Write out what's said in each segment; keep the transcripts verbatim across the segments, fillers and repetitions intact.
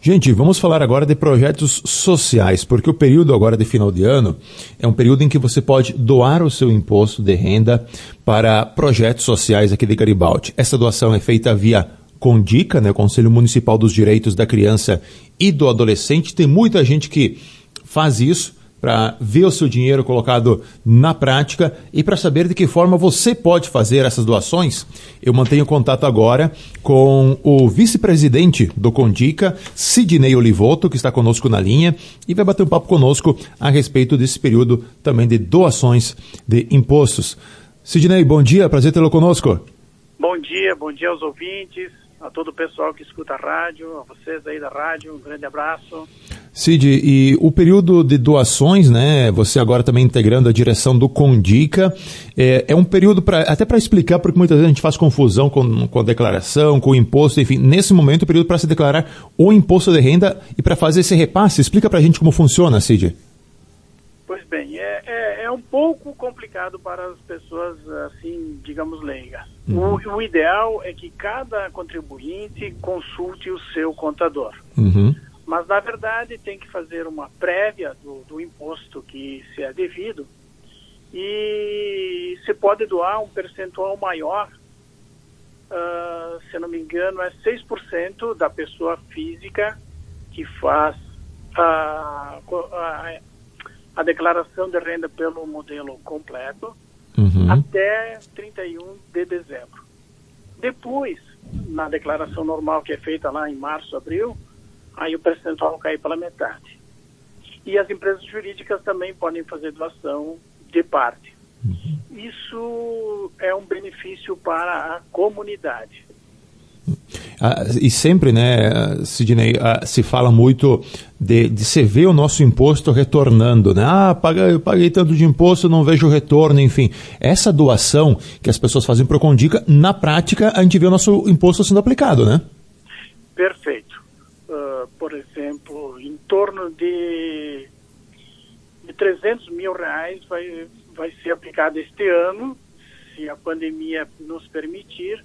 Gente, vamos falar agora de projetos sociais, porque o período agora de final de ano é um período em que você pode doar o seu imposto de renda para projetos sociais aqui de Garibaldi. Essa doação é feita via CONDICA, né, Conselho Municipal dos Direitos da Criança e do Adolescente. Tem muita gente que faz isso para ver o seu dinheiro colocado na prática e para saber de que forma você pode fazer essas doações. Eu mantenho contato agora com o vice-presidente do CONDICA, Sidney Olivoto, que está conosco na linha e vai bater um papo conosco a respeito desse período também de doações de impostos. Sidney, bom dia, prazer tê-lo conosco. Bom dia, bom dia aos ouvintes, a todo o pessoal que escuta a rádio, a vocês aí da rádio, um grande abraço. Cid, e o período de doações, né, você agora também integrando a direção do CONDICA, é, é um período pra, até para explicar, porque muitas vezes a gente faz confusão com, com a declaração, com o imposto, enfim, nesse momento é o período para se declarar o imposto de renda e para fazer esse repasse. Explica para a gente como funciona, Cid. Pois bem, é, é, é um pouco complicado para as pessoas, assim, digamos, leigas. Uhum. O, o ideal é que cada contribuinte consulte o seu contador. Uhum. Mas, na verdade, tem que fazer uma prévia do, do imposto que se é devido e se pode doar um percentual maior, uh, se não me engano, é seis por cento da pessoa física que faz a, a, a declaração de renda pelo modelo completo, uhum, até trinta e um de dezembro. Depois, na declaração normal que é feita lá em março, abril, aí o percentual cai pela metade. E as empresas jurídicas também podem fazer doação de parte. Uhum. Isso é um benefício para a comunidade. Ah, e sempre, né, Sidney, ah, se fala muito de, de se ver o nosso imposto retornando, né? Ah, paguei, eu paguei tanto de imposto, não vejo o retorno, enfim. Essa doação que as pessoas fazem para o CONDICA, na prática, a gente vê o nosso imposto sendo aplicado, né? Perfeito. Uh, por exemplo, em torno de, de trezentos mil reais vai, vai ser aplicado este ano, se a pandemia nos permitir,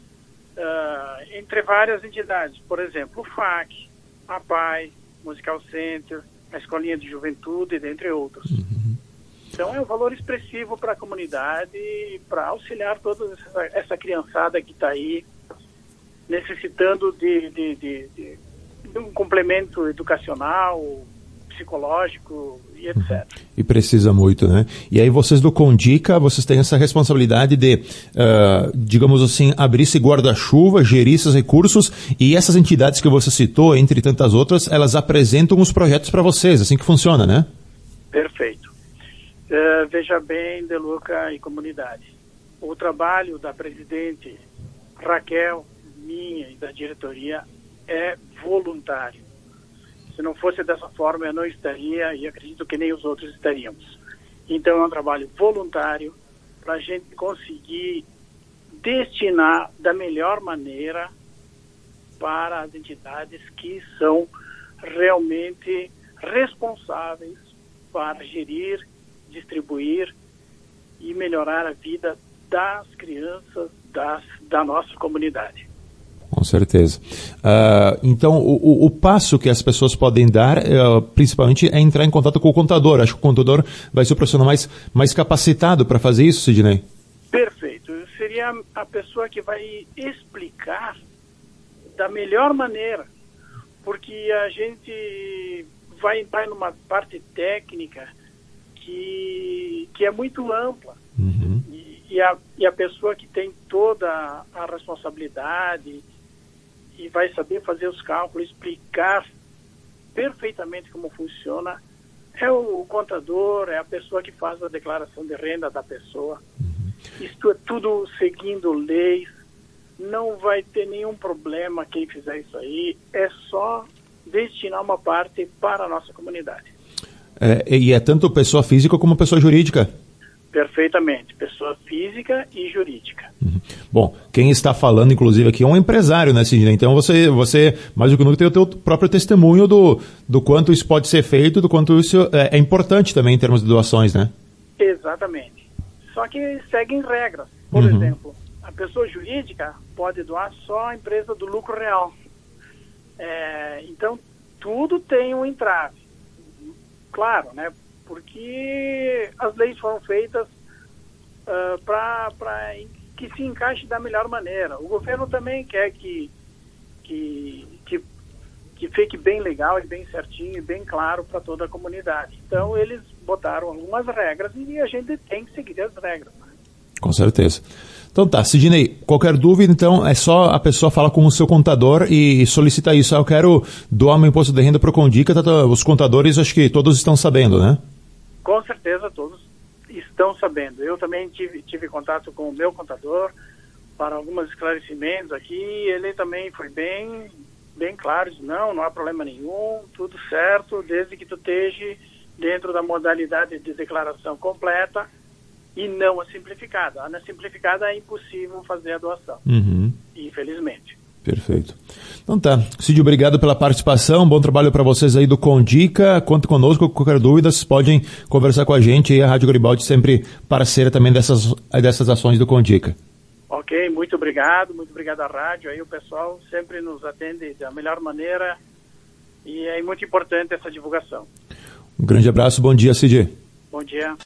uh, entre várias entidades. Por exemplo, o F A C, a P A I, Musical Center, a Escolinha de Juventude, dentre outros. Uhum. Então é um valor expressivo para a comunidade, para auxiliar toda essa, essa criançada que está aí necessitando de... de, de, de um complemento educacional, psicológico e etcétera. E precisa muito, né? E aí vocês do CONDICA, vocês têm essa responsabilidade de, uh, digamos assim, abrir esse guarda-chuva, gerir esses recursos, e essas entidades que você citou, entre tantas outras, elas apresentam os projetos para vocês, assim que funciona, né? Perfeito. Uh, veja bem, Deluca e comunidade, o trabalho da presidente Raquel, minha e da diretoria é voluntário. Se não fosse dessa forma, eu não estaria, e acredito que nem os outros estaríamos. Então, é um trabalho voluntário para a gente conseguir destinar da melhor maneira para as entidades que são realmente responsáveis para gerir, distribuir e melhorar a vida das crianças das, da nossa comunidade. Com certeza. Uh, então, o, o, o passo que as pessoas podem dar, uh, principalmente, é entrar em contato com o contador. Acho que o contador vai ser o profissional mais, mais capacitado para fazer isso, Sidney. Perfeito. Seria a pessoa que vai explicar da melhor maneira, porque a gente vai entrar numa parte técnica que, que é muito ampla. Uhum. E, e, a, e a pessoa que tem toda a responsabilidade e vai saber fazer os cálculos, explicar perfeitamente como funciona, é o contador, é a pessoa que faz a declaração de renda da pessoa. Uhum. Isto é tudo seguindo leis, não vai ter nenhum problema quem fizer isso aí, é só destinar uma parte para a nossa comunidade. É, e é tanto pessoa física como pessoa jurídica? Perfeitamente, pessoa física e jurídica. Uhum. Bom, quem está falando, inclusive, aqui é um empresário, né, Sidney? Então você, você mais do que nunca, tem o teu próprio testemunho do, do quanto isso pode ser feito, do quanto isso é, é importante também em termos de doações, né? Exatamente. Só que seguem regras. Por uhum. exemplo, a pessoa jurídica pode doar só a empresa do lucro real. É, então, tudo tem um entrave. Claro, né? Porque as leis foram feitas uh, para que se encaixe da melhor maneira. O governo também quer que, que, que, que fique bem legal e bem certinho e bem claro para toda a comunidade. Então, eles botaram algumas regras e a gente tem que seguir as regras. Né? Com certeza. Então tá, Sidney, qualquer dúvida, então, é só a pessoa falar com o seu contador e solicita isso. Ah, eu quero doar meu imposto de renda para o Condica. Tá, os contadores, acho que todos estão sabendo, né? Com certeza, todos estão sabendo. Eu também tive, tive contato com o meu contador para alguns esclarecimentos aqui. Ele também foi bem, bem claro. Disse, não, não há problema nenhum, tudo certo, desde que tu esteja dentro da modalidade de declaração completa e não a simplificada. Na simplificada é impossível fazer a doação, uhum. Infelizmente. Perfeito. Então tá. Cid, obrigado pela participação. Bom trabalho para vocês aí do Condica. Conta conosco. Qualquer dúvida, vocês podem conversar com a gente. E a Rádio Garibaldi sempre parceira também dessas, dessas ações do Condica. Ok, muito obrigado. Muito obrigado à rádio. Aí o pessoal sempre nos atende da melhor maneira e é muito importante essa divulgação. Um grande abraço. Bom dia, Cid. Bom dia.